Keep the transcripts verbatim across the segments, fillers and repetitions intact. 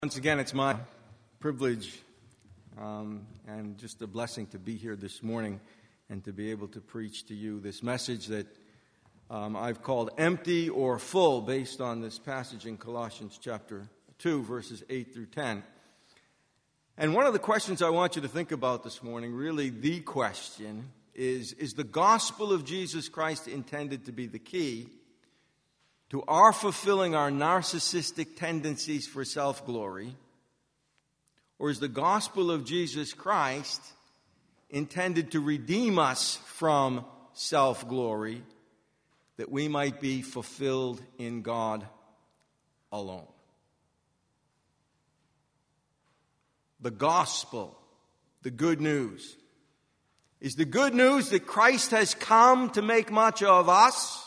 Once again, it's my privilege um, and just a blessing to be here this morning and to be able to preach to you this message that um, I've called Empty or Full, based on this passage in Colossians chapter two, verses eight through ten. And one of the questions I want you to think about this morning, really the question, is, is the gospel of Jesus Christ intended to be the key to our fulfilling our narcissistic tendencies for self-glory? Or is the gospel of Jesus Christ intended to redeem us from self-glory that we might be fulfilled in God alone? The gospel, the good news, is the good news that Christ has come to make much of us?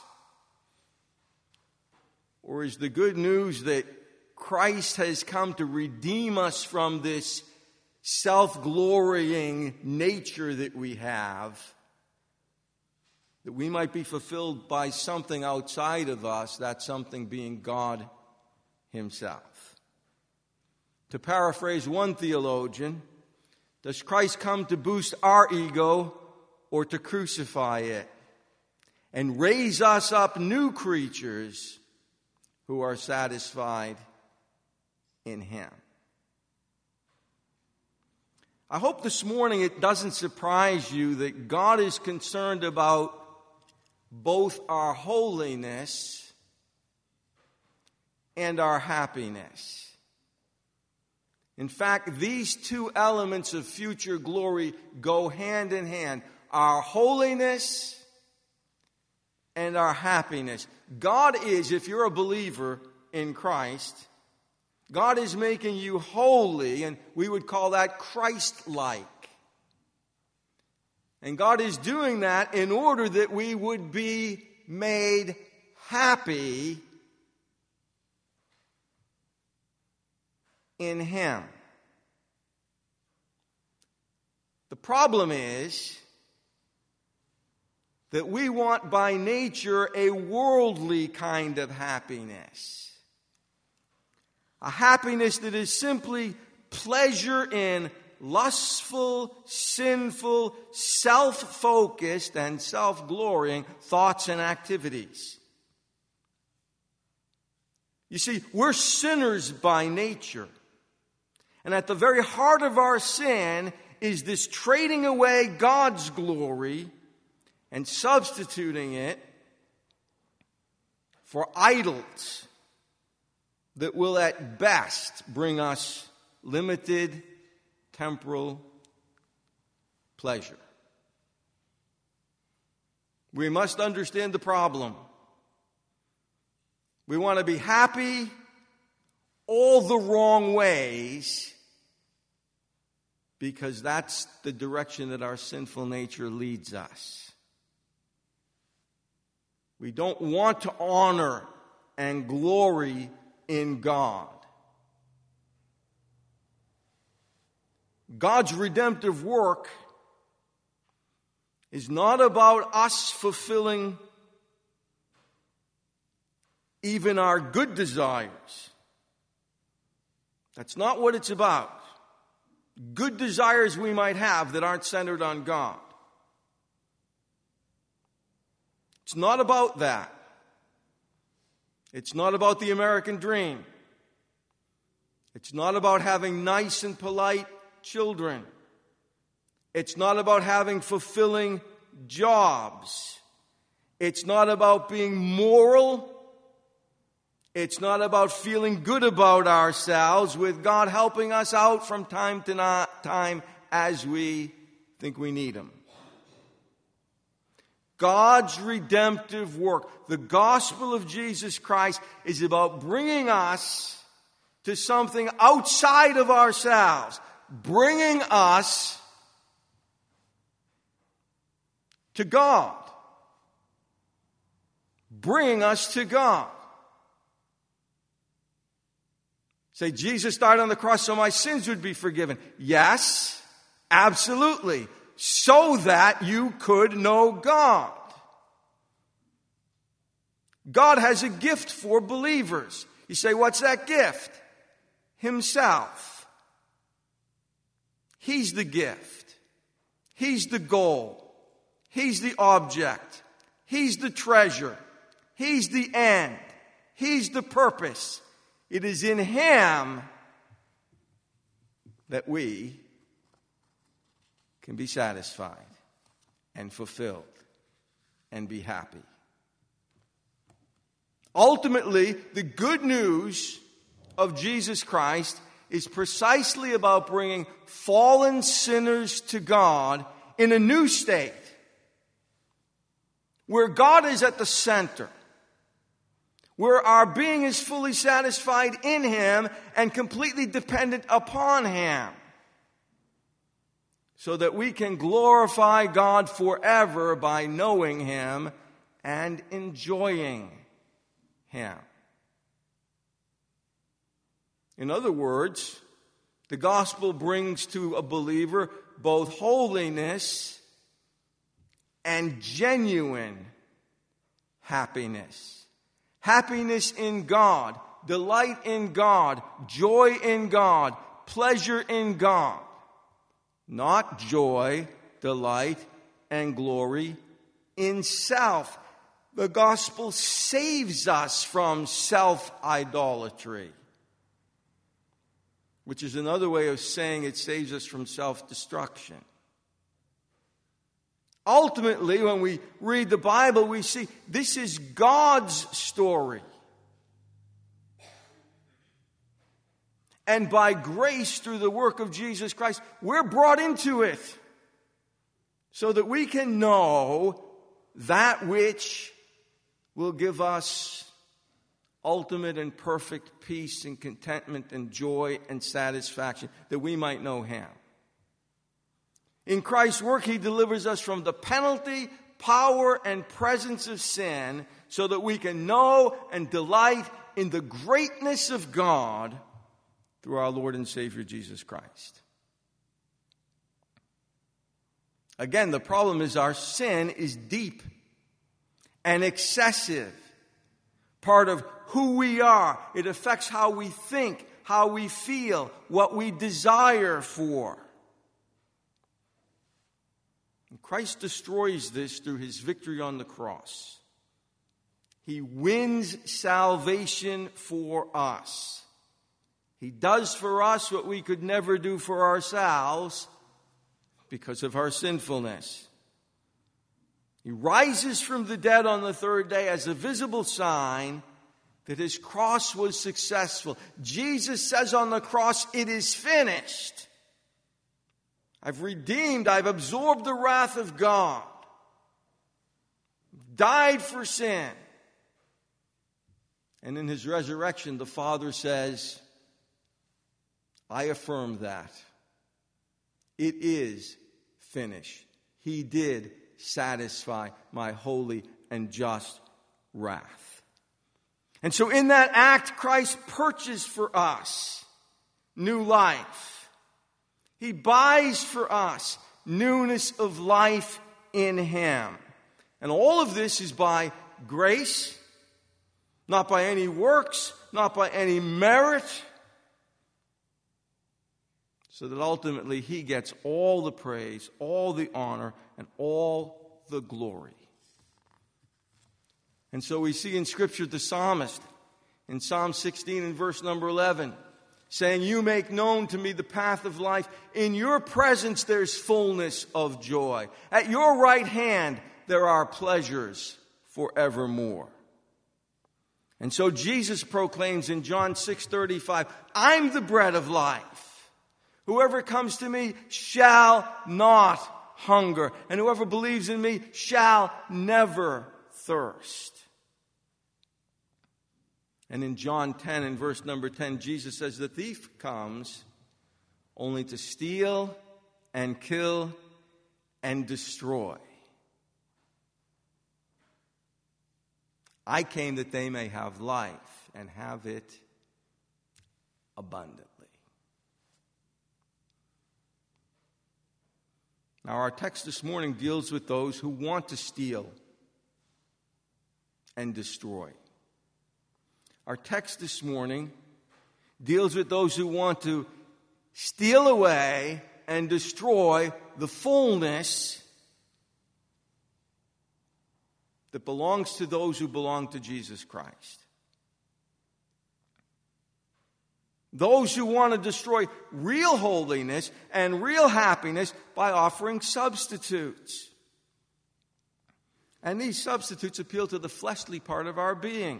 Or is the good news that Christ has come to redeem us from this self-glorying nature that we have, that we might be fulfilled by something outside of us, that something being God Himself? To paraphrase one theologian, does Christ come to boost our ego or to crucify it and raise us up new creatures who are satisfied in Him? I hope this morning it doesn't surprise you that God is concerned about both our holiness and our happiness. In fact, these two elements of future glory go hand in hand: our holiness and our happiness. God is, if you're a believer in Christ, God is making you holy, and we would call that Christ-like. And God is doing that in order that we would be made happy in Him. The problem is that we want by nature a worldly kind of happiness. A happiness that is simply pleasure in lustful, sinful, self-focused, and self-glorying thoughts and activities. You see, we're sinners by nature. And at the very heart of our sin is this trading away God's glory and substituting it for idols that will at best bring us limited temporal pleasure. We must understand the problem. We want to be happy all the wrong ways, because that's the direction that our sinful nature leads us. We don't want to honor and glory in God. God's redemptive work is not about us fulfilling even our good desires. That's not what it's about. Good desires we might have that aren't centered on God. It's not about that. It's not about the American dream. It's not about having nice and polite children. It's not about having fulfilling jobs. It's not about being moral. It's not about feeling good about ourselves, with God helping us out from time to time as we think we need Him. God's redemptive work, the gospel of Jesus Christ, is about bringing us to something outside of ourselves, bringing us to God, bringing us to God. Say, Jesus died on the cross so my sins would be forgiven. Yes, absolutely. So that you could know God. God has a gift for believers. You say, what's that gift? himself. He's the gift. He's the goal. He's the object. He's the treasure. He's the end. He's the purpose. It is in him that we can be satisfied and fulfilled and be happy. Ultimately, the good news of Jesus Christ is precisely about bringing fallen sinners to God in a new state, where God is at the center, where our being is fully satisfied in him and completely dependent upon him, so that we can glorify God forever by knowing him and enjoying him. In other words, the gospel brings to a believer both holiness and genuine happiness. Happiness in God, delight in God, joy in God, pleasure in God. Not joy, delight, and glory in self. The gospel saves us from self-idolatry, which is another way of saying it saves us from self-destruction. Ultimately, when we read the Bible, we see this is God's story. And by grace, through the work of Jesus Christ, we're brought into it so that we can know that which will give us ultimate and perfect peace and contentment and joy and satisfaction, that we might know him. In Christ's work, he delivers us from the penalty, power, and presence of sin so that we can know and delight in the greatness of God through our Lord and Savior Jesus Christ. Again, the problem is our sin is deep and excessive. Part of who we are. It affects how we think, how we feel, what we desire for. And Christ destroys this through his victory on the cross. He wins salvation for us. He does for us what we could never do for ourselves because of our sinfulness. He rises from the dead on the third day as a visible sign that his cross was successful. Jesus says on the cross, "It is finished." I've redeemed, I've absorbed the wrath of God. Died for sin. And in his resurrection, the Father says, I affirm that. It is finished. He did satisfy my holy and just wrath. And so in that act, Christ purchased for us new life. He buys for us newness of life in him. And all of this is by grace, not by any works, not by any merit, so that ultimately he gets all the praise, all the honor, and all the glory. And so we see in Scripture the psalmist in Psalm sixteen and verse number eleven saying, "You make known to me the path of life. In your presence there's fullness of joy. At your right hand there are pleasures forevermore." And so Jesus proclaims in John six thirty-five, "I'm the bread of life. Whoever comes to me shall not hunger, and whoever believes in me shall never thirst." And in John ten and verse number ten, Jesus says, "The thief comes only to steal and kill and destroy. I came that they may have life and have it abundantly." Now, our text this morning deals with those who want to steal and destroy. Our text this morning deals with those who want to steal away and destroy the fullness that belongs to those who belong to Jesus Christ. Those who want to destroy real holiness and real happiness by offering substitutes. And these substitutes appeal to the fleshly part of our being.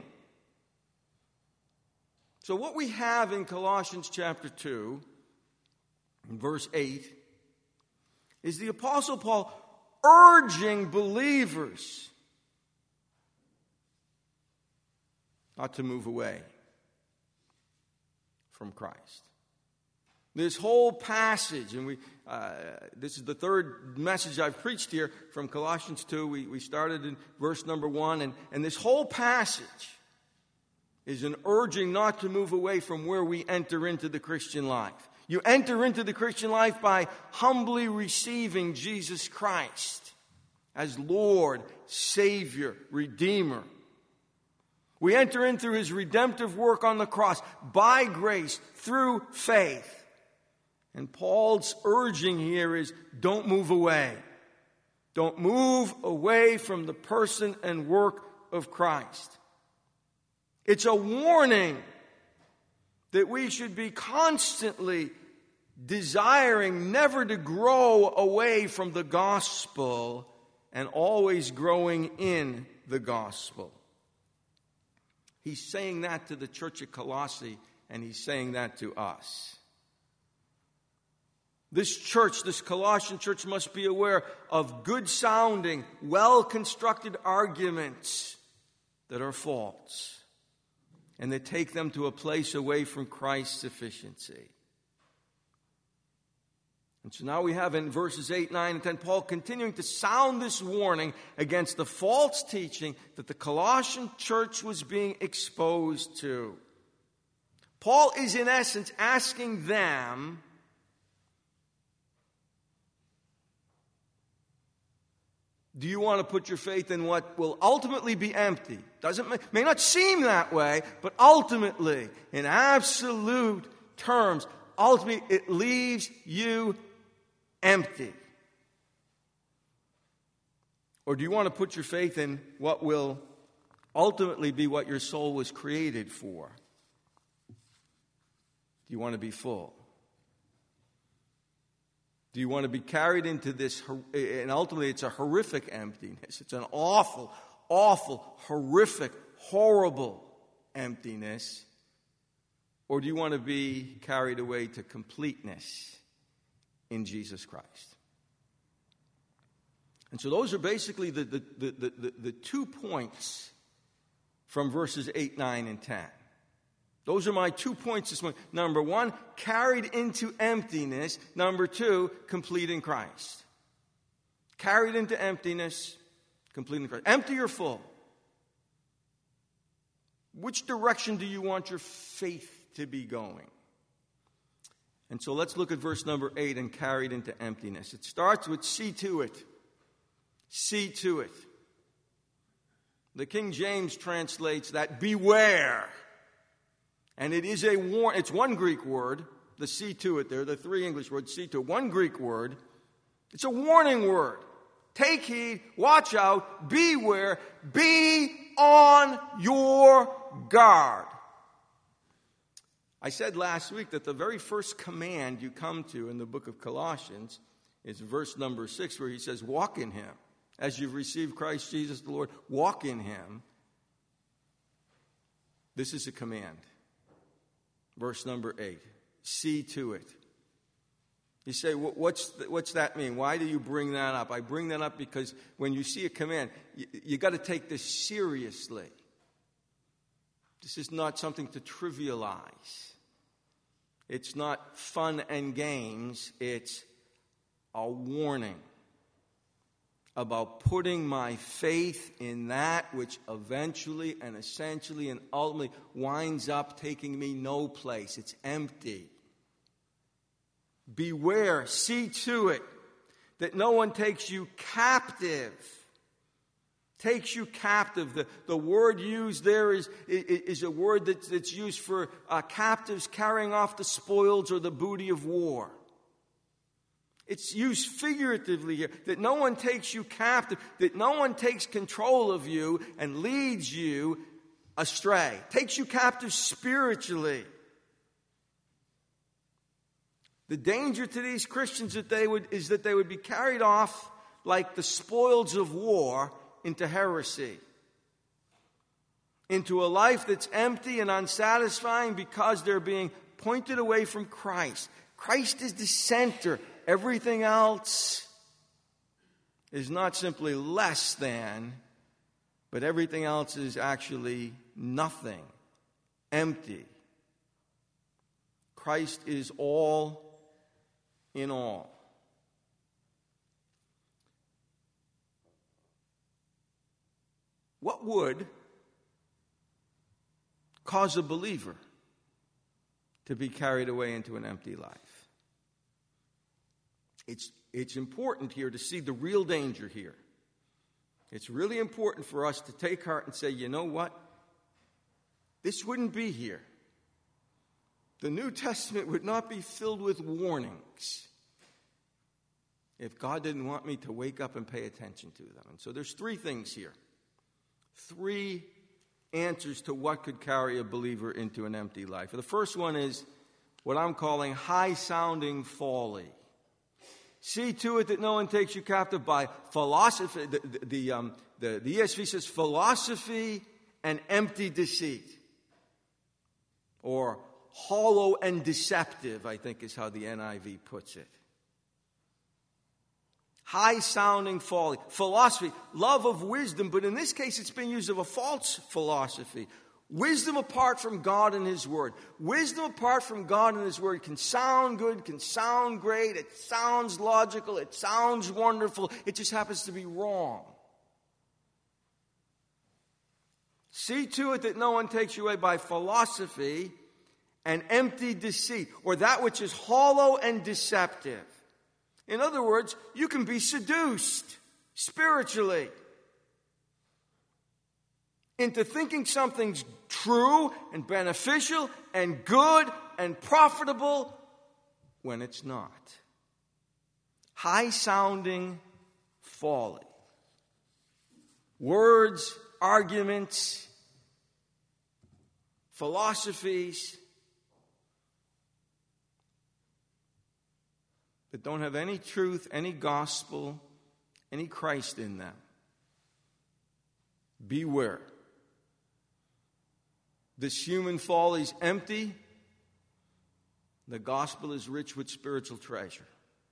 So what we have in Colossians chapter two, in verse eight, is the Apostle Paul urging believers not to move away from Christ. This whole passage, and we uh, this is the third message I've preached here from Colossians two. We, we started in verse number one, and, and this whole passage is an urging not to move away from where we enter into the Christian life. You enter into the Christian life by humbly receiving Jesus Christ as Lord, Savior, Redeemer. We enter in through His redemptive work on the cross, by grace, through faith. And Paul's urging here is, don't move away. Don't move away from the person and work of Christ. It's a warning that we should be constantly desiring never to grow away from the gospel and always growing in the gospel. He's saying that to the church at Colossae, and he's saying that to us. This church, this Colossian church, must be aware of good-sounding, well-constructed arguments that are false, and that take them to a place away from Christ's sufficiency. And so now we have in verses eight, nine, and ten, Paul continuing to sound this warning against the false teaching that the Colossian church was being exposed to. Paul is in essence asking them do you want to put your faith in what will ultimately be empty? Doesn't may not seem that way, but ultimately, in absolute terms, ultimately it leaves you empty. Or do you want to put your faith in what will ultimately be what your soul was created for? Do you want to be full? Do you want to be carried into this, and ultimately it's a horrific emptiness. It's an awful, awful, horrific, horrible emptiness. Or do you want to be carried away to completeness in Jesus Christ? And so those are basically the, the, the, the, the, the two points from verses eight, nine, and ten. Those are my two points this morning. Number one, carried into emptiness. Number two, complete in Christ. Carried into emptiness, complete in Christ. Empty or full? Which direction do you want your faith to be going? And so let's look at verse number eight and carried into emptiness. It starts with see to it. See to it. The King James translates that beware. And it is a warn. It's one Greek word, the see to it there, the three English words, see to it, one Greek word. It's a warning word. Take heed, watch out, beware, be on your guard. I said last week that the very first command you come to in the book of Colossians is verse number six, where he says, walk in him. As you've received Christ Jesus the Lord, walk in him. This is a command. Verse number eight, see to it. You say, what's what's that mean? Why do you bring that up? I bring that up because when you see a command, you, you got to take this seriously. This is not something to trivialize. It's not fun and games. It's a warning about putting my faith in that which eventually and essentially and ultimately winds up taking me no place. It's empty. Beware, see to it that no one takes you captive Takes you captive. The, the word used there is, is, is a word that's, that's used for uh, captives carrying off the spoils or the booty of war. It's used figuratively here, that no one takes you captive, that no one takes control of you and leads you astray, takes you captive spiritually. The danger to these Christians that they would, is that they would be carried off like the spoils of war into heresy, into a life that's empty and unsatisfying because they're being pointed away from Christ. Christ is the center. Everything else is not simply less than, but everything else is actually nothing, empty. Christ is all in all. What would cause a believer to be carried away into an empty life? It's, it's important here to see the real danger here. It's really important for us to take heart and say, you know what? This wouldn't be here. The New Testament would not be filled with warnings if God didn't want me to wake up and pay attention to them. And so there's three things here. Three answers to what could carry a believer into an empty life. The first one is what I'm calling high-sounding folly. See to it that no one takes you captive by philosophy. The, the, the, um, the, the E S V says philosophy and empty deceit. Or hollow and deceptive, I think is how the N I V puts it. High-sounding folly. Philosophy, love of wisdom, but in this case it's being used of a false philosophy. Wisdom apart from God and His Word. Wisdom apart from God and His Word can sound good, can sound great, it sounds logical, it sounds wonderful, it just happens to be wrong. See to it that no one takes you away by philosophy and empty deceit, or that which is hollow and deceptive. In other words, you can be seduced spiritually into thinking something's true and beneficial and good and profitable when it's not. High-sounding folly. Words, arguments, philosophies that don't have any truth, any gospel, any Christ in them. Beware. This human folly is empty. The gospel is rich with spiritual treasure.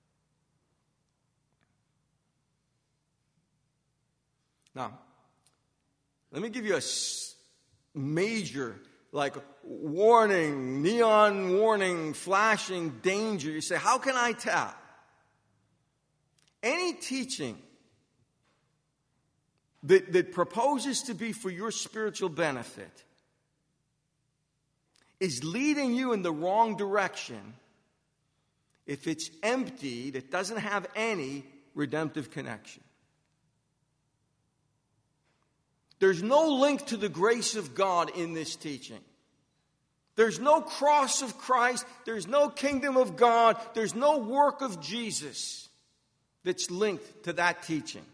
Now, let me give you a major, like, warning, neon warning, flashing danger. You say, how can I tell? Any teaching that, that proposes to be for your spiritual benefit is leading you in the wrong direction if it's emptied, it doesn't have any redemptive connection. There's no link to the grace of God in this teaching. There's no cross of Christ. There's no kingdom of God. There's no work of Jesus that's linked to that teaching.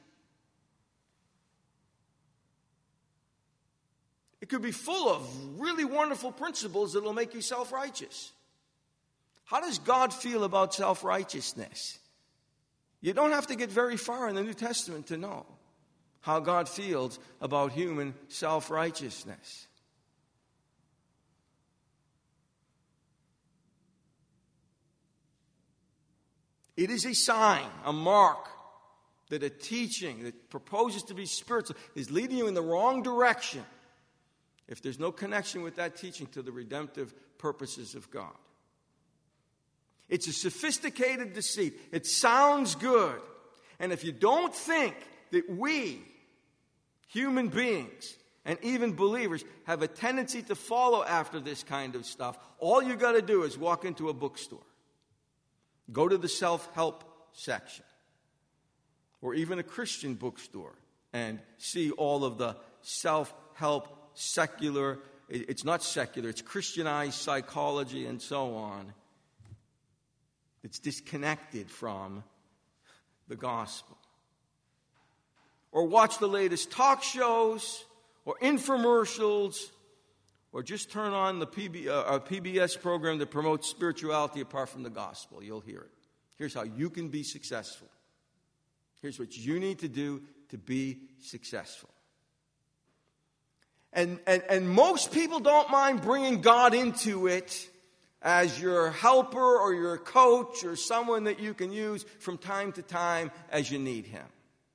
It could be full of really wonderful principles that will make you self-righteous. How does God feel about self-righteousness? You don't have to get very far in the New Testament to know how God feels about human self-righteousness. It is a sign, a mark, that a teaching that proposes to be spiritual is leading you in the wrong direction if there's no connection with that teaching to the redemptive purposes of God. It's a sophisticated deceit. It sounds good. And if you don't think that we, human beings, and even believers, have a tendency to follow after this kind of stuff, all you got to do is walk into a bookstore. Go to the self-help section. Or even a Christian bookstore. and see all of the self-help, secular, it's not secular, it's Christianized psychology and so on. It's disconnected from the gospel. Or watch the latest talk shows or infomercials, or just turn on the P B, uh, a P B S program that promotes spirituality apart from the gospel. You'll hear it. Here's how you can be successful. Here's what you need to do to be successful. And, and, and most people don't mind bringing God into it as your helper or your coach or someone that you can use from time to time as you need him.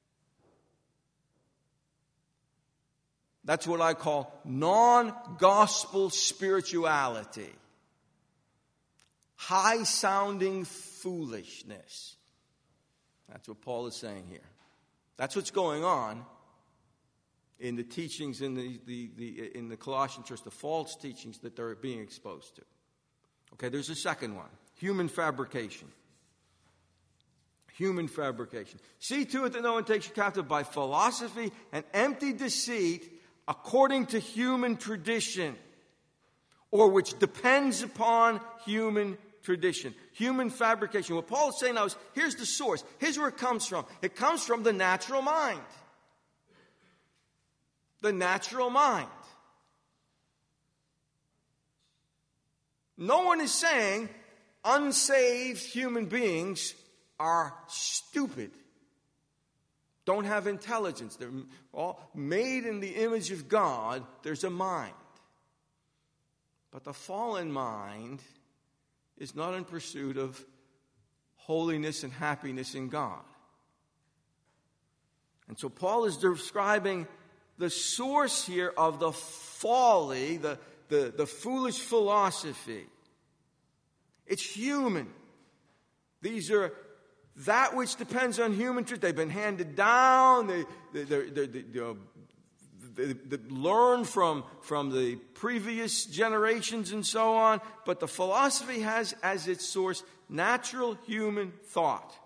That's what I call non-gospel spirituality. High-sounding foolishness. That's what Paul is saying here. That's what's going on in the teachings in the, the, the in the Colossian church, the false teachings that they're being exposed to. Okay, there's a second one. Human fabrication. Human fabrication. See to it that no one takes you captive by philosophy and empty deceit according to human tradition, or which depends upon human tradition. Human fabrication. What Paul is saying now is, here's the source. Here's where it comes from. It comes from the natural mind. The natural mind. No one is saying unsaved human beings are stupid, don't have intelligence. They're all made in the image of God. There's a mind. But the fallen mind is not in pursuit of holiness and happiness in God. And so Paul is describing the source here of the folly, the, the, the foolish philosophy. It's human. These are that which depends on human truth. They've been handed down. They, they, they, they, they, you know, they, they learn from, from the previous generations and so on. But the philosophy has as its source natural human thought.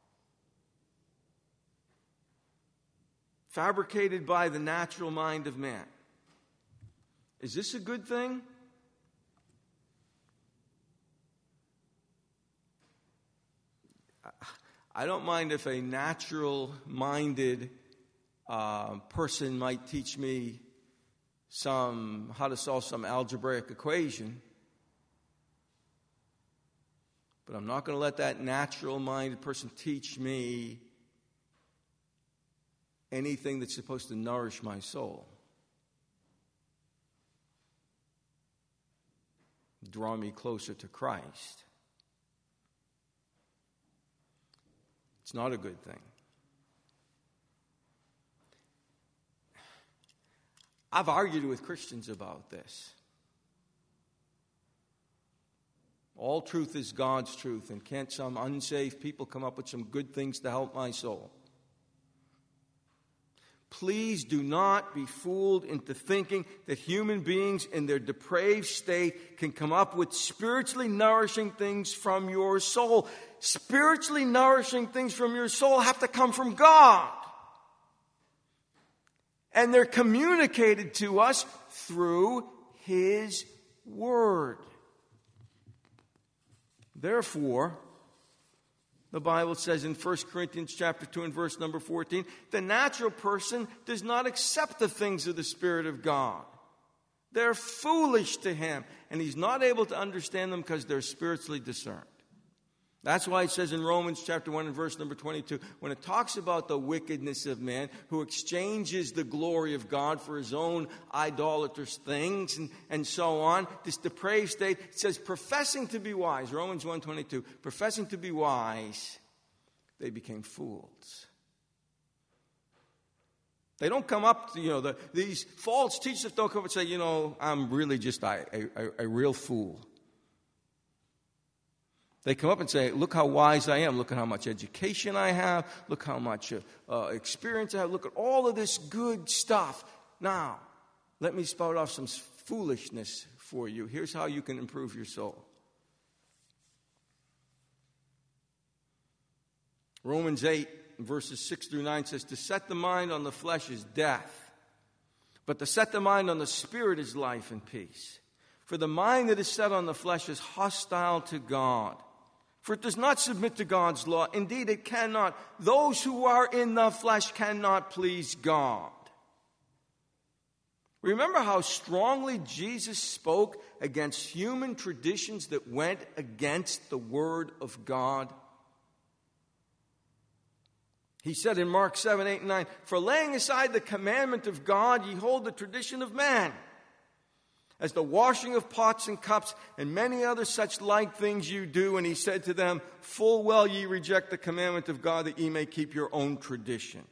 Fabricated by the natural mind of man. Is this a good thing? I don't mind if a natural-minded uh, person might teach me some how to solve some algebraic equation, but I'm not going to let that natural-minded person teach me anything that's supposed to nourish my soul, draw me closer to Christ. It's not a good thing. I've argued with Christians about this. All truth is God's truth, and can't some unsaved people come up with some good things to help my soul? Please do not be fooled into thinking that human beings in their depraved state can come up with spiritually nourishing things from your soul. Spiritually nourishing things from your soul have to come from God. And they're communicated to us through His Word. Therefore, the Bible says in First Corinthians chapter two and verse number fourteen, the natural person does not accept the things of the Spirit of God. They're foolish to him, and he's not able to understand them because they're spiritually discerned. That's why it says in Romans chapter one and verse number twenty-two, when it talks about the wickedness of man who exchanges the glory of God for his own idolatrous things and, and so on, this depraved state, it says professing to be wise, Romans one twenty-two, professing to be wise, they became fools. They don't come up, to, you know, the, these false teachers don't come up and say, you know, I'm really just a, a, a real fool. They come up and say, look how wise I am. Look at how much education I have. Look how much uh, uh, experience I have. Look at all of this good stuff. Now, let me spout off some foolishness for you. Here's how you can improve your soul. Romans eight, verses six through nine says, to set the mind on the flesh is death, but to set the mind on the Spirit is life and peace. For the mind that is set on the flesh is hostile to God, for it does not submit to God's law. Indeed, it cannot. Those who are in the flesh cannot please God. Remember how strongly Jesus spoke against human traditions that went against the Word of God? He said in Mark seven, eight, and nine, for laying aside the commandment of God, ye hold the tradition of man, as the washing of pots and cups, and many other such like things you do. And he said to them, full well ye reject the commandment of God, that ye may keep your own tradition.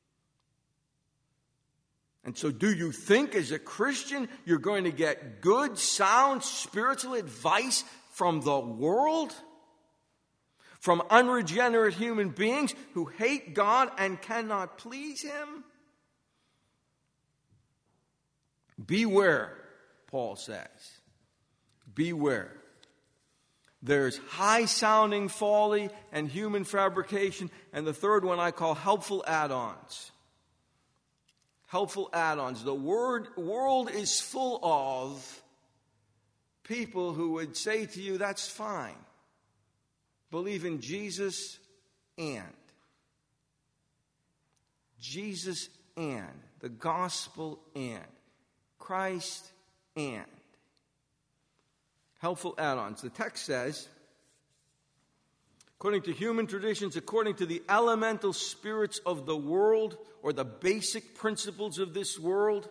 And so do you think as a Christian you're going to get good, sound, spiritual advice from the world? From unregenerate human beings who hate God and cannot please Him? Beware, Paul says. Beware. There's high-sounding folly and human fabrication, and the third one I call helpful add-ons. Helpful add-ons. The word, world is full of people who would say to you, that's fine. Believe in Jesus and. Jesus and. The gospel and. Christ and. Helpful add-ons. The text says, according to human traditions, according to the elemental spirits of the world, or the basic principles of this world.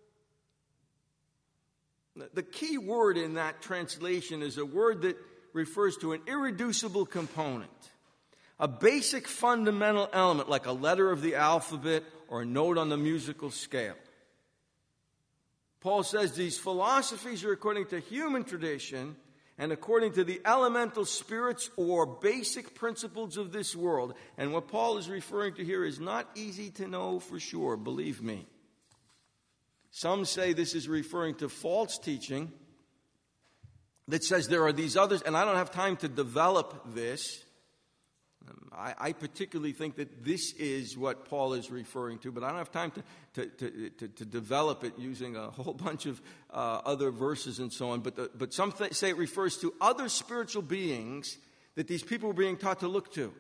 The key word in that translation is a word that refers to an irreducible component, a basic fundamental element like a letter of the alphabet or a note on the musical scale. Paul says these philosophies are according to human tradition and according to the elemental spirits or basic principles of this world. And what Paul is referring to here is not easy to know for sure, believe me. Some say this is referring to false teaching that says there are these others, and I don't have time to develop this. Um, I, I particularly think that this is what Paul is referring to, but I don't have time to, to, to, to, to develop it using a whole bunch of uh, other verses and so on. But, the, but some th- say it refers to other spiritual beings that these people were being taught to look to.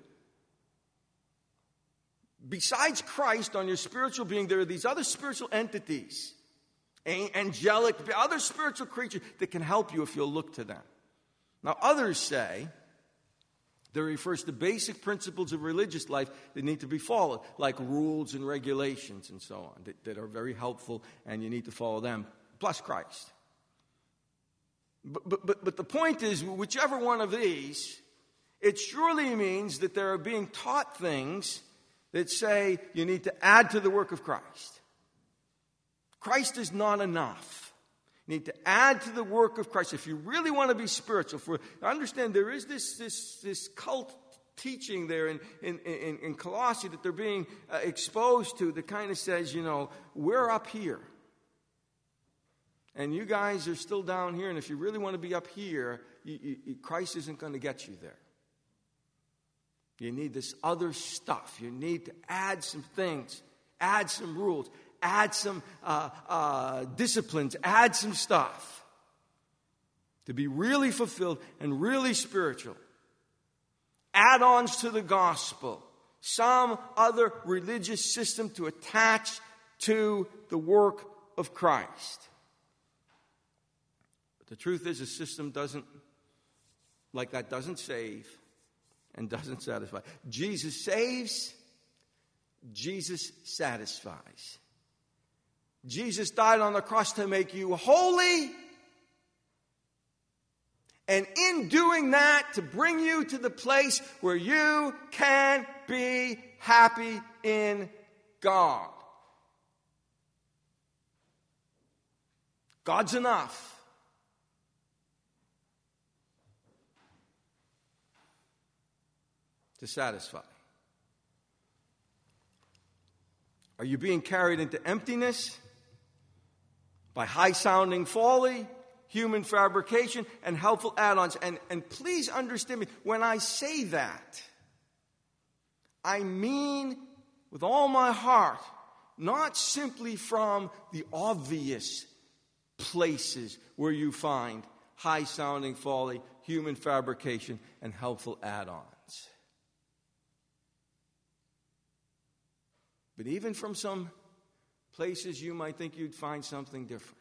Besides Christ, on your spiritual being, there are these other spiritual entities, angelic, other spiritual creatures that can help you if you'll look to them. Now, others say that refers to basic principles of religious life that need to be followed, like rules and regulations and so on, that, that are very helpful, and you need to follow them, plus Christ. But, but, but, but the point is, whichever one of these, it surely means that they are being taught things that say you need to add to the work of Christ. Christ is not enough. You need to add to the work of Christ. If you really want to be spiritual, for understand there is this this this cult teaching there in in, in, in Colossae that they're being uh, exposed to that kind of says, you know, we're up here. And you guys are still down here, and if you really want to be up here, you, you, Christ isn't going to get you there. You need this other stuff. You need to add some things, add some rules, add some uh, uh, disciplines, add some stuff to be really fulfilled and really spiritual. Add-ons to the gospel. Some other religious system to attach to the work of Christ. But the truth is, a system doesn't, like that, doesn't save and doesn't satisfy. Jesus saves. Jesus satisfies. Jesus died on the cross to make you holy. And in doing that, to bring you to the place where you can be happy in God. God's enough. To satisfy. Are you being carried into emptiness by high-sounding folly, human fabrication, and helpful add-ons? And, and please understand me, when I say that, I mean with all my heart, not simply from the obvious places where you find high-sounding folly, human fabrication, and helpful add-ons. But even from some places you might think you'd find something different.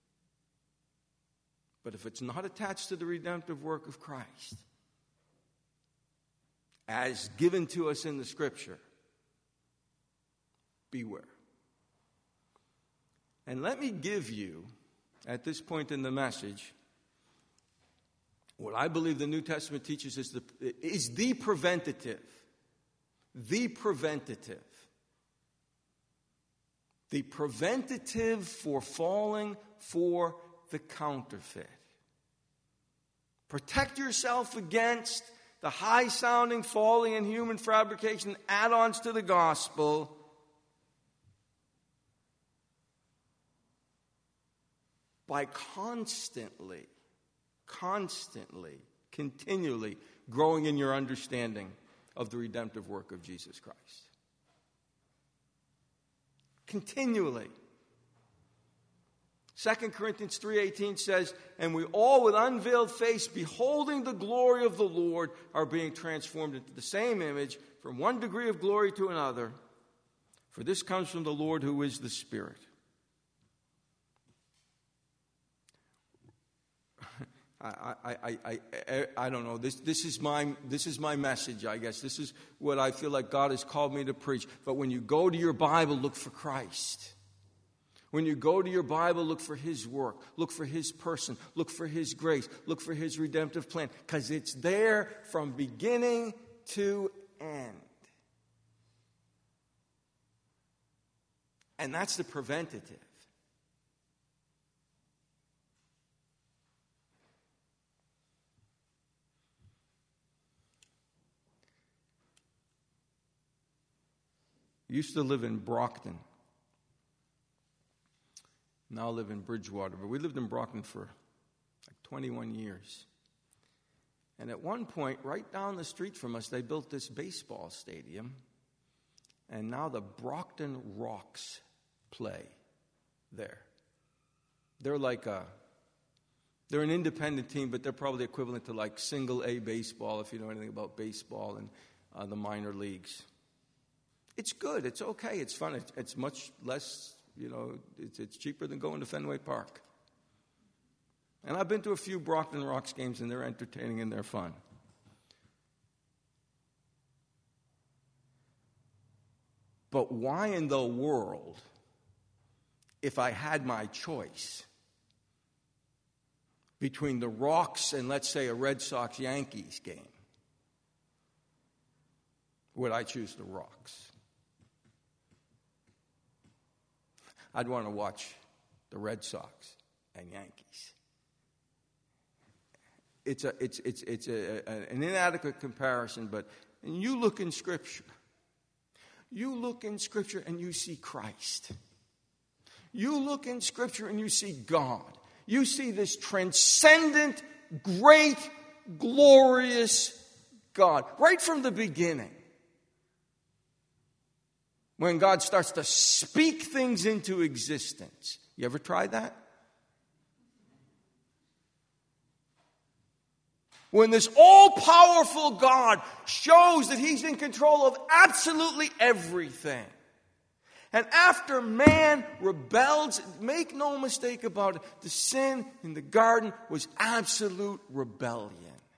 But if it's not attached to the redemptive work of Christ, as given to us in the Scripture, beware. And let me give you, at this point in the message, what I believe the New Testament teaches is the, is the preventative. The preventative. The preventative for falling for the counterfeit. Protect yourself against the high-sounding folly and human fabrication add-ons to the gospel by constantly, constantly, continually growing in your understanding of the redemptive work of Jesus Christ. Continually. Second Corinthians three eighteen says, and we all with unveiled face, beholding the glory of the Lord, are being transformed into the same image from one degree of glory to another. For this comes from the Lord who is the Spirit. I, I, I, I, I don't know. This, this is my, this is my message, I guess. This is what I feel like God has called me to preach. But when you go to your Bible, look for Christ. When you go to your Bible, look for His work. Look for His person. Look for His grace. Look for His redemptive plan. Because it's there from beginning to end. And that's the preventative. I used to live in Brockton. Now I live in Bridgewater. But we lived in Brockton for like twenty-one years. And at one point, right down the street from us, they built this baseball stadium. And now the Brockton Rocks play there. They're like a, they're an independent team, but they're probably equivalent to like single A baseball, if you know anything about baseball and uh, the minor leagues. It's good. It's okay. It's fun. It's, it's much less, you know, it's, it's cheaper than going to Fenway Park. And I've been to a few Brockton Rocks games, and they're entertaining and they're fun. But why in the world, if I had my choice between the Rocks and, let's say, a Red Sox-Yankees game, would I choose the Rocks? I'd want to watch the Red Sox and Yankees. It's a it's it's it's a, a, an inadequate comparison, but and you look in Scripture. You look in Scripture and you see Christ. You look in Scripture and you see God. You see this transcendent, great, glorious God right from the beginning. When God starts to speak things into existence. You ever tried that? When this all-powerful God shows that He's in control of absolutely everything. And after man rebelled, make no mistake about it, the sin in the garden was absolute rebellion.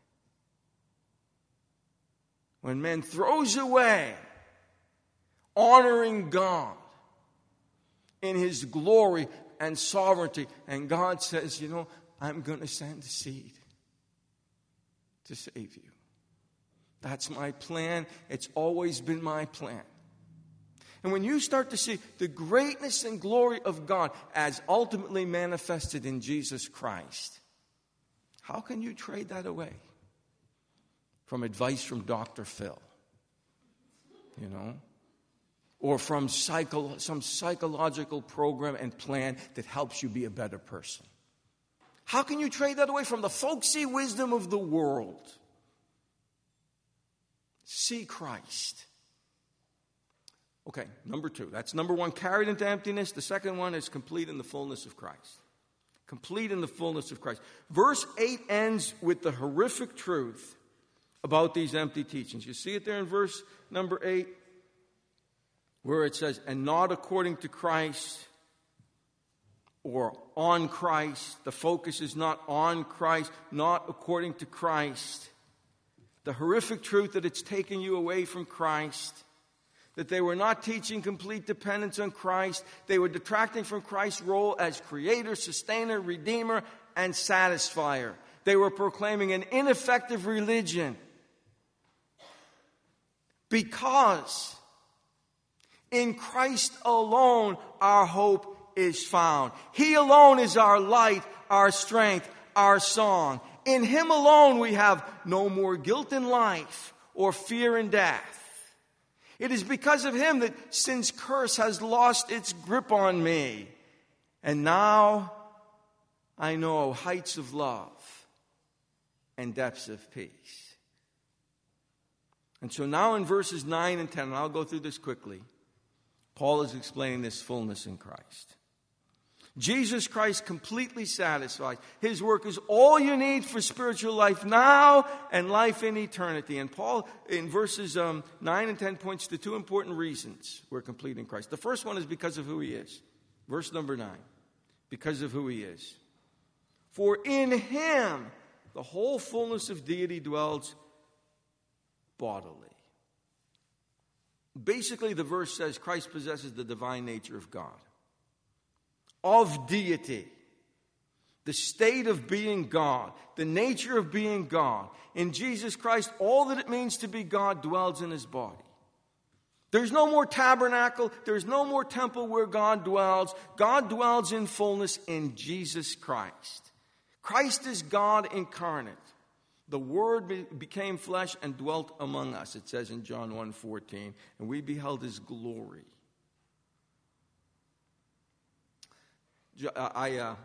When man throws away honoring God in His glory and sovereignty. And God says, you know, I'm going to send a seed to save you. That's my plan. It's always been my plan. And when you start to see the greatness and glory of God as ultimately manifested in Jesus Christ, how can you trade that away from advice from Doctor Phil? You know? Or from psycho, some psychological program and plan that helps you be a better person. How can you trade that away from the folksy wisdom of the world? See Christ. Okay, number two. That's number one, carried into emptiness. The second one is complete in the fullness of Christ. Complete in the fullness of Christ. Verse eight ends with the horrific truth about these empty teachings. You see it there in verse number eight, where it says, and not according to Christ or on Christ. The focus is not on Christ, not according to Christ. The horrific truth that it's taking you away from Christ. That they were not teaching complete dependence on Christ. They were detracting from Christ's role as creator, sustainer, redeemer, and satisfier. They were proclaiming an ineffective religion. Because in Christ alone our hope is found. He alone is our light, our strength, our song. In Him alone we have no more guilt in life or fear in death. It is because of Him that sin's curse has lost its grip on me. And now I know heights of love and depths of peace. And so now in verses nine and ten, and I'll go through this quickly, Paul is explaining this fullness in Christ. Jesus Christ completely satisfies. His work is all you need for spiritual life now and life in eternity. And Paul, in verses um, nine and ten, points to two important reasons we're complete in Christ. The first one is because of who He is. Verse number nine. Because of who He is. For in Him the whole fullness of deity dwells bodily. Basically, the verse says Christ possesses the divine nature of God. Of deity. The state of being God. The nature of being God. In Jesus Christ, all that it means to be God dwells in His body. There's no more tabernacle. There's no more temple where God dwells. God dwells in fullness in Jesus Christ. Christ is God incarnate. The Word be- became flesh and dwelt among us, it says in John one fourteen. And we beheld His glory. I, uh,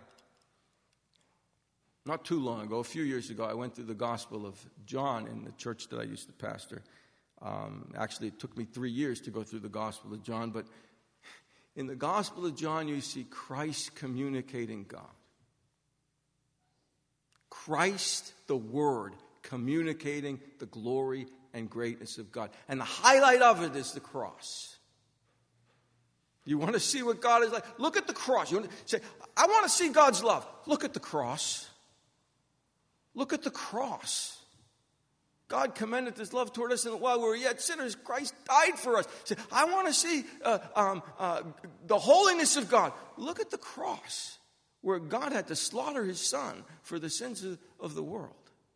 not too long ago, a few years ago, I went through the Gospel of John in the church that I used to pastor. Um, actually, it took me three years to go through the Gospel of John, but in the Gospel of John, you see Christ communicating God. Christ, the Word, communicating the glory and greatness of God. And the highlight of it is the cross. You want to see what God is like? Look at the cross. You want to say, I want to see God's love. Look at the cross. Look at the cross. God commended His love toward us, and while we were yet sinners, Christ died for us. Say, I want to see uh, um, uh, the holiness of God. Look at the cross, where God had to slaughter His Son for the sins of, of the world.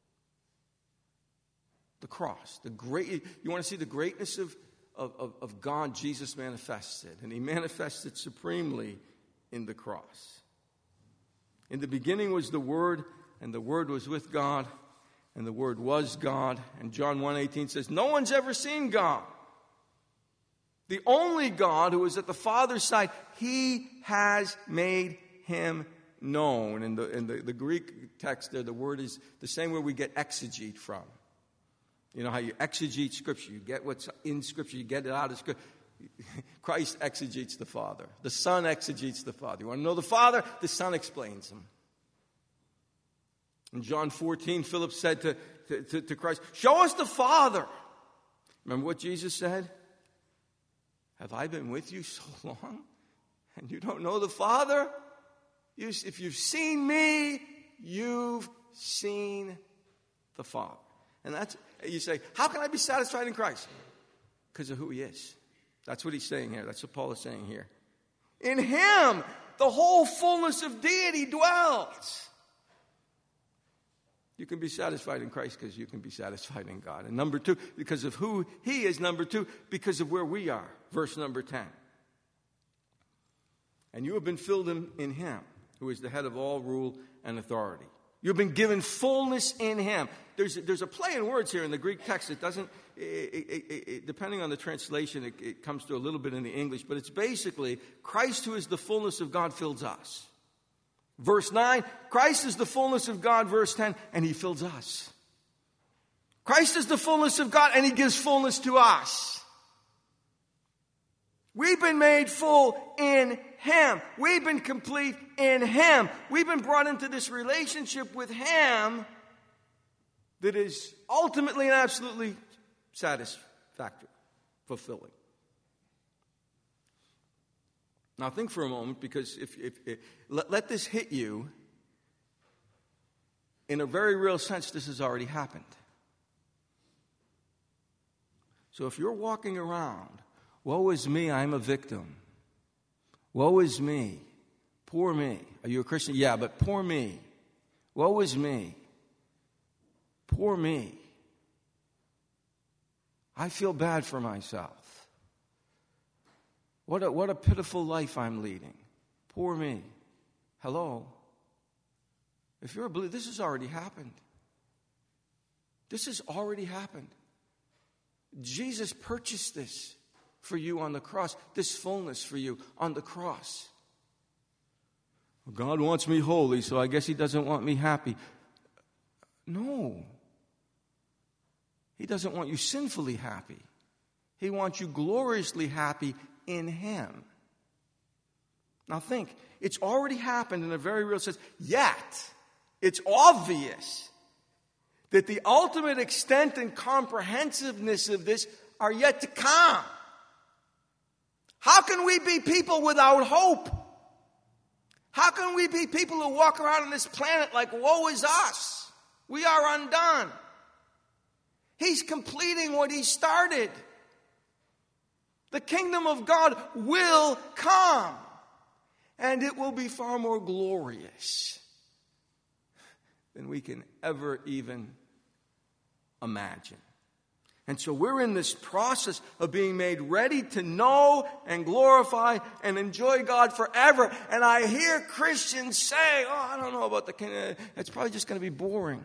The cross. The great. You want to see the greatness of Of, of, of God, Jesus manifested. And He manifested supremely in the cross. In the beginning was the Word, and the Word was with God, and the Word was God. And John one eighteen says, no one's ever seen God. The only God who is at the Father's side, He has made Him known. In the, in the, the Greek text there, the word is the same word we get exegete from. You know how you exegete Scripture. You get what's in Scripture. You get it out of Scripture. Christ exegetes the Father. The Son exegetes the Father. You want to know the Father? The Son explains Him. In John fourteen, Philip said to, to, to Christ, show us the Father. Remember what Jesus said? Have I been with you so long, and you don't know the Father? You, if you've seen me, you've seen the Father. And that's, you say, how can I be satisfied in Christ? Because of who He is. That's what he's saying here. That's what Paul is saying here. In Him, the whole fullness of deity dwells. You can be satisfied in Christ because you can be satisfied in God. And number two, because of who He is. Number two, because of where we are. Verse number ten. And you have been filled in, in Him, who is the head of all rule and authority. You've been given fullness in Him. There's, there's a play in words here in the Greek text. It doesn't, it, it, it, depending on the translation, it, it comes to a little bit in the English. But it's basically, Christ who is the fullness of God fills us. Verse nine, Christ is the fullness of God. Verse ten, and He fills us. Christ is the fullness of God, and He gives fullness to us. We've been made full in Him. We've been complete in Him. We've been brought into this relationship with Him that is ultimately and absolutely satisfactory, fulfilling. Now think for a moment, because if, if, if let, let this hit you. In a very real sense, this has already happened. So if you're walking around, woe is me, I'm a victim. Woe is me. Poor me. Are you a Christian? Yeah, but poor me. Woe is me. Poor me. I feel bad for myself. What a, what a pitiful life I'm leading. Poor me. Hello? If you're a believer, this has already happened. This has already happened. Jesus purchased this for you on the cross, this fullness for you on the cross. Well, God wants me holy, so I guess He doesn't want me happy. No. He doesn't want you sinfully happy. He wants you gloriously happy in Him. Now think, it's already happened in a very real sense, yet it's obvious that the ultimate extent and comprehensiveness of this are yet to come. How can we be people without hope? How can we be people who walk around on this planet like, woe is us? We are undone. He's completing what He started. The kingdom of God will come, and it will be far more glorious than we can ever even imagine. And so we're in this process of being made ready to know and glorify and enjoy God forever. And I hear Christians say, oh, I don't know about the kingdom. It's probably just going to be boring.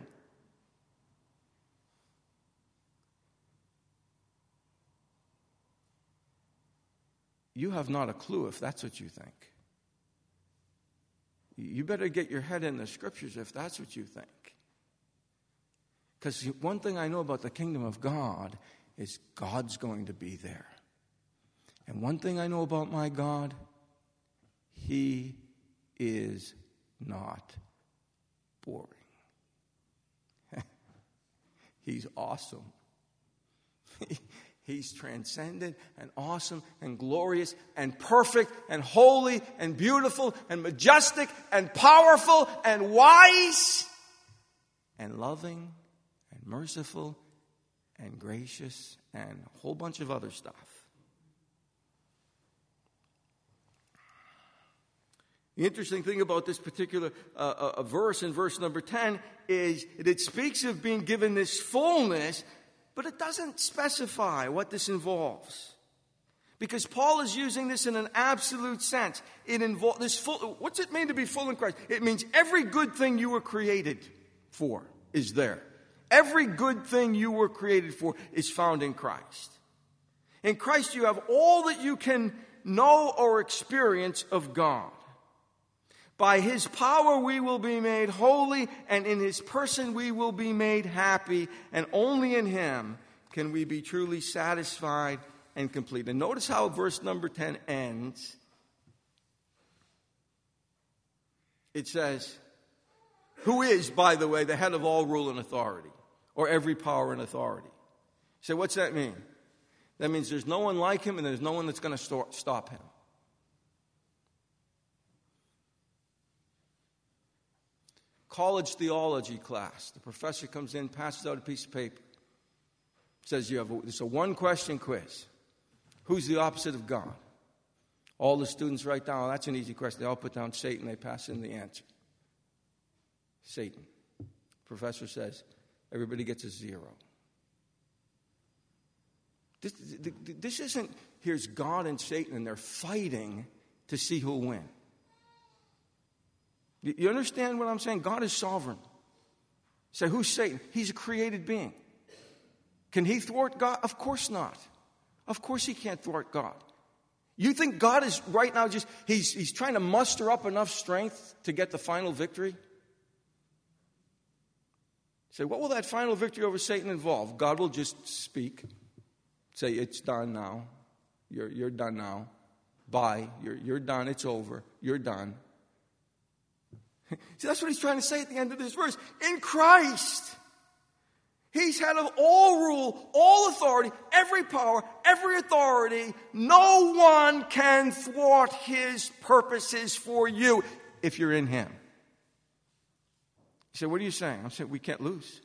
You have not a clue if that's what you think. You better get your head in the Scriptures if that's what you think. Because one thing I know about the kingdom of God is God's going to be there. And one thing I know about my God, He is not boring. He's awesome. He's transcendent and awesome and glorious and perfect and holy and beautiful and majestic and powerful and wise and loving and merciful and gracious and a whole bunch of other stuff. The interesting thing about this particular uh, uh, verse in verse number ten is that it speaks of being given this fullness, but it doesn't specify what this involves. Because Paul is using this in an absolute sense. It involves this full. What's it mean to be full in Christ? It means every good thing you were created for is there. Every good thing you were created for is found in Christ. In Christ you have all that you can know or experience of God. By His power we will be made holy, and in His person we will be made happy, and only in Him can we be truly satisfied and complete. And notice how verse number ten ends. It says, who is, by the way, the head of all rule and authority, or every power and authority. So what's that mean? That means there's no one like Him, and there's no one that's going to stop Him. College theology class. The professor comes in, passes out a piece of paper. Says you have a, it's a one-question quiz. Who's the opposite of God? All the students write down, oh, that's an easy question. They all put down Satan. They pass in the answer. Satan. Professor says, everybody gets a zero. This, this isn't, here's God and Satan, and they're fighting to see who'll win. You understand what I'm saying? God is sovereign. Say, so who's Satan? He's a created being. Can he thwart God? Of course not. Of course he can't thwart God. You think God is right now just, he's, he's trying to muster up enough strength to get the final victory? Say, what will that final victory over Satan involve? God will just speak. Say, it's done now. You're, you're done now. Bye. You're, you're done. It's over. You're done. See, that's what he's trying to say at the end of this verse. In Christ, he's head of all rule, all authority, every power, every authority. No one can thwart his purposes for you if you're in him. You say, what are you saying? I'm saying we can't lose.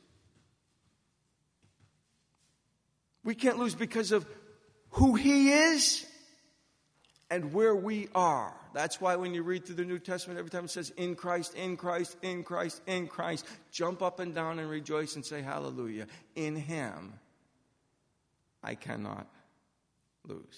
We can't lose because of who he is and where we are. That's why when you read through the New Testament, every time it says, in Christ, in Christ, in Christ, in Christ, jump up and down and rejoice and say hallelujah. In him, I cannot lose.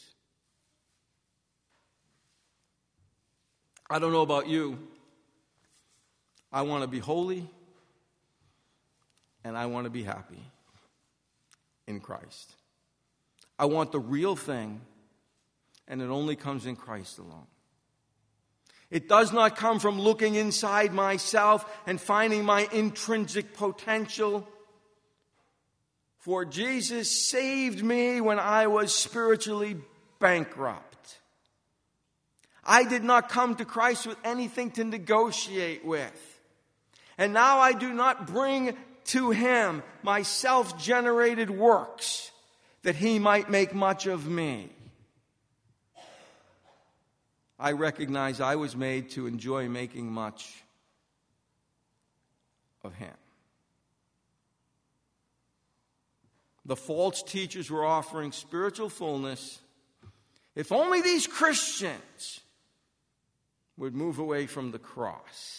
I don't know about you. I want to be holy and I want to be happy in Christ. I want the real thing, and it only comes in Christ alone. It does not come from looking inside myself and finding my intrinsic potential. For Jesus saved me when I was spiritually bankrupt. I did not come to Christ with anything to negotiate with. And now I do not bring to him my self-generated works that he might make much of me. I recognize I was made to enjoy making much of him. The false teachers were offering spiritual fullness. If only these Christians would move away from the cross.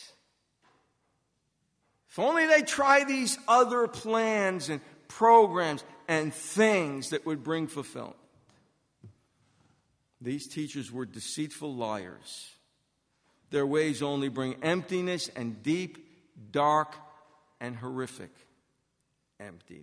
If only they try these other plans and programs and things that would bring fulfillment. These teachers were deceitful liars. Their ways only bring emptiness and deep, dark, and horrific emptiness.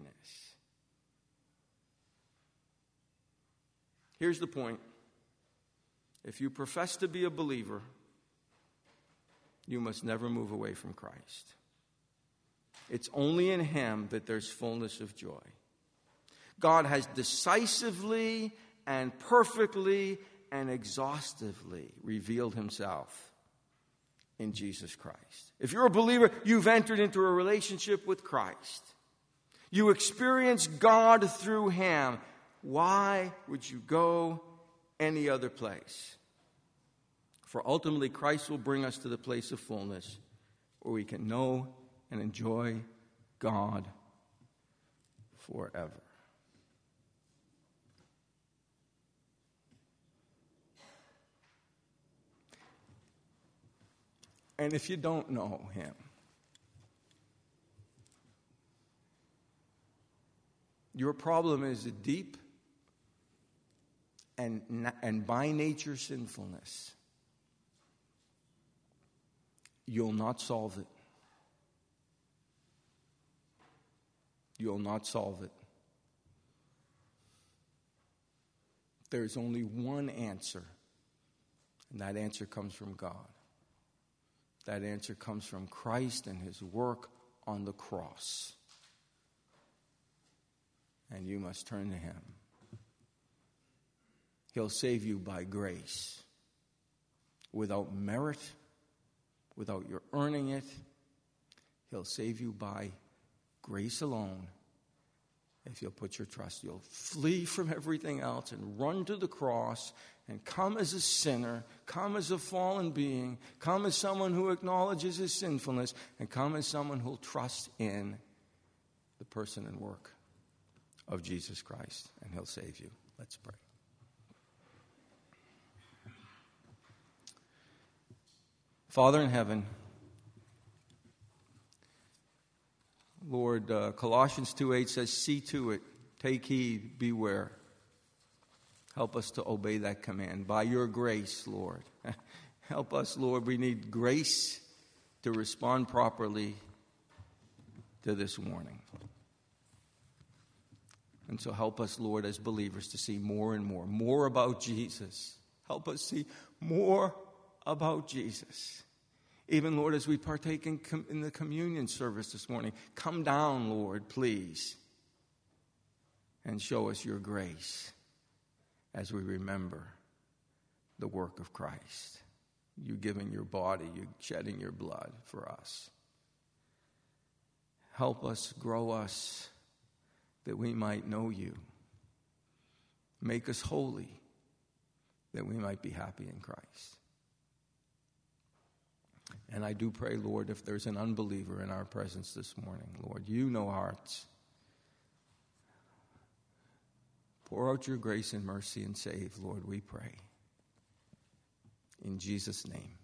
Here's the point. If you profess to be a believer, you must never move away from Christ. It's only in him that there's fullness of joy. God has decisively and perfectly and exhaustively revealed himself in Jesus Christ. If you're a believer, you've entered into a relationship with Christ. You experience God through him. Why would you go any other place? For ultimately, Christ will bring us to the place of fullness where we can know and enjoy God forever. And if you don't know him, your problem is a deep and, and by nature sinfulness. You'll not solve it. You'll not solve it. There's only one answer, and that answer comes from God. That answer comes from Christ and his work on the cross. And you must turn to him. He'll save you by grace, without merit, without your earning it. He'll save you by grace alone. If you'll put your trust, you'll flee from everything else and run to the cross and come as a sinner, come as a fallen being, come as someone who acknowledges his sinfulness, and come as someone who'll trust in the person and work of Jesus Christ, and he'll save you. Let's pray. Father in heaven, Lord, uh, Colossians two eight says, see to it, take heed, beware. Help us to obey that command. By your grace, Lord. Help us, Lord. We need grace to respond properly to this warning. And so help us, Lord, as believers to see more and more, more about Jesus. Help us see more about Jesus. Even, Lord, as we partake in, com- in the communion service this morning, come down, Lord, please, and show us your grace as we remember the work of Christ. You giving your body, you shedding your blood for us. Help us, grow us, that we might know you. Make us holy, that we might be happy in Christ. And I do pray, Lord, if there's an unbeliever in our presence this morning, Lord, you know hearts. Pour out your grace and mercy and save, Lord, we pray. In Jesus' name.